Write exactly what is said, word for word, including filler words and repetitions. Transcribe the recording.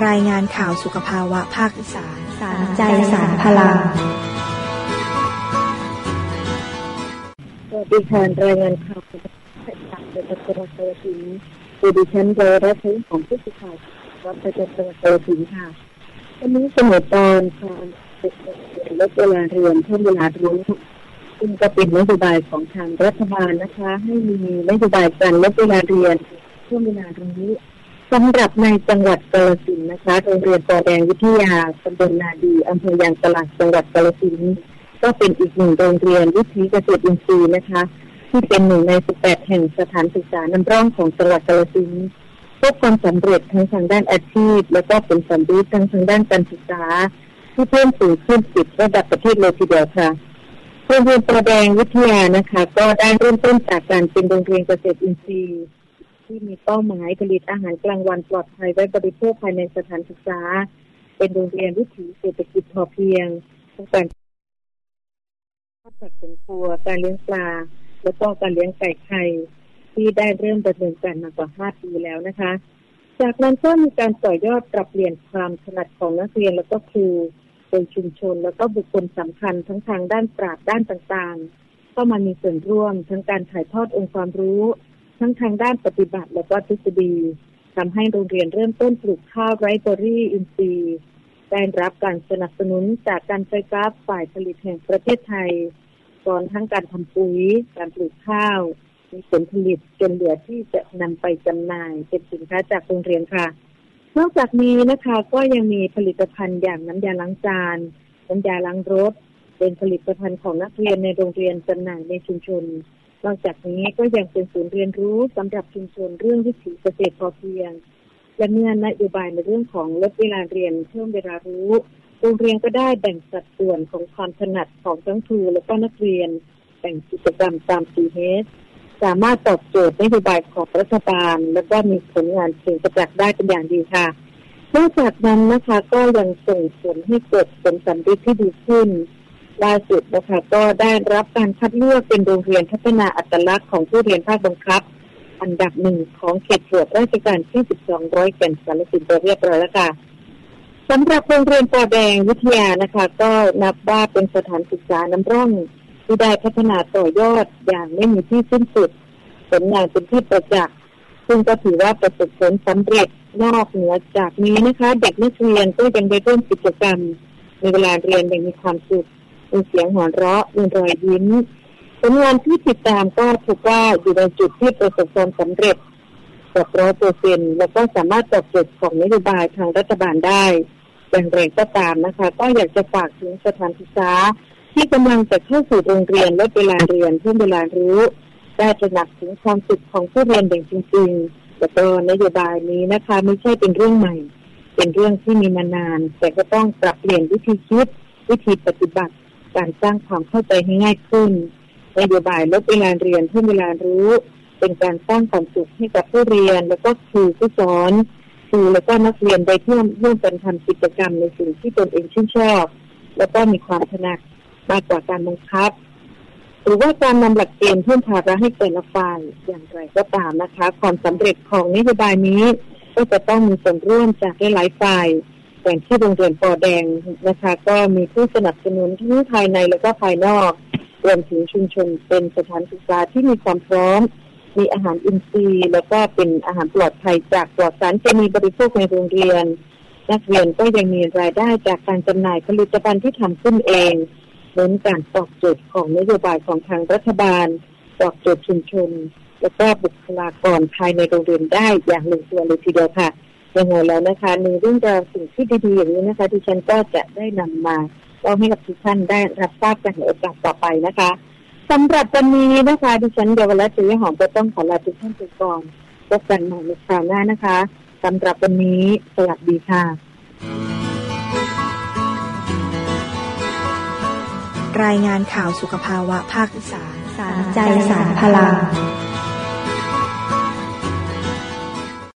รายงานข่าวสุขภาวะภาคอีสานสารใจสารพลังสวัสดีค่ะรายงานข่าวจากจังหวัดกาฬสินธุ์คือดิฉันโดยรัฐวิของผู้สื่อข่าววัดประจำจังหวัดกาฬสินธุ์ค่ะวันนี้เสนอตอนการฝึกลดเวลาเรียนเพิ่มเวลารู้ซึ่งก็เป็นนโยบายของทางรัฐบาลนะคะให้มีนโยบายการลดเวลาเรียนเพิ่มเวลารู้สำหรับในจังหวัดกาฬสินธุ์นะคะโรงเรียนปอแดงวิทยาตำบลนาดีอำเภอยางตลาดจังหวัดกาฬสินธุ์ก็เป็นอีกหนึ่งโรงเรียนวิถีเกษตรอินทรีย์นะคะที่เป็นหนึ่งในสิบแปดแห่งสถานศึกษานำร่องของจังหวัดกาฬสินธุ์พบความสำเร็จทั้งทางด้านอาชีพและก็ผลสำเร็จทั้งทางด้านการศึกษาที่เพิ่มสูงขึ้นติดระดับประเทศเลยทีเดียวค่ะโรงเรียนปอแดงวิทยานะคะก็ได้เริ่มต้นจากการเป็นโรงเรียนเกษตรอินทรีย์ที่มีเป้าหมายผลิตอาหารกลางวันปลอดภัยไว้บริโภคภายในสถานศึกษาเป็นโรงเรียนวิถีเศรษฐกิจพอเพียงทั้งการจากสวนครัวการเลี้ยงปลาและก็การเลี้ยงไก่ไข่ที่ได้เริ่มดำเนินการมากว่าห้าปีแล้วนะคะจากนั้นก็มีการต่อยอดปรับเปลี่ยนความถนัดของนักเรียนและก็ครูโดยชุมชนแล้วก็บุคคลสำคัญทั้งทางด้านปราชญ์ด้านต่างๆเข้ามามีส่วนร่วมทั้งการถ่ายทอดองค์ความรู้ทั้งทางด้านปฏิบัติและก็ทฤษฎีทำให้โรงเรียนเริ่มต้นปลูกข้าวไรซ์เบอรี่อินทรีย์ได้รับการสนับสนุนจากการไฟฟ้าฝ่ายผลิตแห่งประเทศไทยสอนทั้งการทำปุ๋ยการปลูกข้าวมีผลผลิตจนเหลือที่จะนำไปจำหน่ายเป็นสินค้าจากโรงเรียนค่ะนอกจากนี้นะคะก็ยังมีผลิตภัณฑ์อย่างน้ำยาล้างจานน้ำยาล้างรถเป็นผลิตภัณฑ์ของนักเรียนในโรงเรียนจำหน่ายในชุมชนนอกจากนี้ก็ยังเป็นศูนย์เรียนรู้สำหรับชุมชนเรื่องวิถีเกษตรพอเพียงและเมื่อนโยบายในเรื่องของลดเวลาเรียนเพิ่มเวลารู้โรงเรียนก็ได้แบ่งสัดส่วนของความถนัดของทั้งครูและก็นักเรียนแบ่งกิจกรรมตาม ซี เอช สามารถตอบโจทย์นโยบายของรัฐบาลและก็มีผลงานเชิงประจักษ์ได้เป็นอย่างดีค่ะนอกจากนั้นนะคะก็ยังส่งผลให้เกิดผลสำเร็จที่ดีขึ้นล่าสุดนะคะก็ได้รับการคัดเลือกเป็นโรงเรียนพัฒนาอัตลักษณ์ของผู้เรียนภาคบังคับอันดับหนึ่งของเขตตรวจราชการที่สิบสองร้อยแก่นกาฬสินธุ์เรียบร้อยแล้วค่ะสำหรับโรงเรียนปอแดงวิทยานะคะก็นับว่าเป็นสถานศึกษานำร่องที่ได้พัฒนาต่อยอดอย่างไม่มีที่สิ้นสุดผลงานเป็นที่ประจักษ์ซึ่งก็ถือว่าประสบผลสำเร็จนอกเหนือจากนี้นะคะเด็กนักเรียนก็ยังได้ร่วมกิจกรรมในเวลาเรียนอย่างมีความสุขมีเสียงหัวเราะมีรอยยิ้มผลงานที่ติดตามก็พบว่าอยู่ในจุดที่ประสบความสำเร็จแบบร้อยเปอร์เซ็นต์แล้วก็สามารถตอบโจทย์ของนโยบายทางรัฐบาลได้อย่างไรก็ตามนะคะก็อยากจะฝากถึงสถานศึกษาที่กำลังจะเข้าสู่โรงเรียนลดเวลาเรียนเพิ่มเวลารู้ได้ตระหนักถึงความสุขของผู้เรียนอย่างจริงๆแต่ก็นโยบายนี้นะคะไม่ใช่เป็นเรื่องใหม่เป็นเรื่องที่มีมานานแต่ก็ต้องปรับเปลี่ยนวิธีคิดวิธีปฏิบัติการสร้างความเข้าใจให้ง่ายขึ้นนโยบายลดเวลาเรียนเพิ่มเวลารู้เป็นการสร้างความสุขให้กับผู้เรียนแล้วก็ครูผู้สอนครูแล้วก็นักเรียนได้ร่วมร่วมกันทำกิจกรรมในสิ่งที่ตนเองชื่นชอบแล้วก็มีความถนัดมากกว่าการบังคับหรือว่าการนำหลักเกณฑ์เพิ่มภาระให้แต่ละฝ่ายอย่างไรก็ตามนะคะความสำเร็จของนโยบายนี้ก็จะต้องมีส่วนร่วมจากหลายฝ่ายอย่างที่โรงเรียนปอแดงนะคะก็มีผู้สนับสนุนทั้งภายในและก็ภายนอกรวมถึงชุมชนเป็นสถานศึกษาที่มีความพร้อมมีอาหารอินทรีย์แล้วก็เป็นอาหารปลอดภัยจากปลอดสารเคมีบริโภคในโรงเรียนนักเรียนก็ยังมีรายได้จากการจำหน่ายผลิตภัณฑ์ที่ทำขึ้นเองเน้นการตอบโจทย์ของนโยบายของทางรัฐบาลตอบโจทย์ชุมชนและก็บุคลากรภายในโรงเรียนได้อย่างลงตัวเลยทีเดียวค่ะยังไงแล้วนะคะในเรื่องราวสิ่งที่ดีๆอย่างนี้นะคะที่ฉันก็จะได้นำมาเล่าให้กับทุกท่านได้รับทราบกันในโอกาสต่อไปนะคะสำหรับวันนี้นะคะดิฉันเดวรัตน์ ศรีหอมก็ต้องขอลาทุกท่านไปก่อนพบกันใหม่ในคราวหน้านะคะสำหรับวันนี้สวัสดีค่ะรายงานข่าวสุขภาวะภาคอีสานสารใจสารพลัง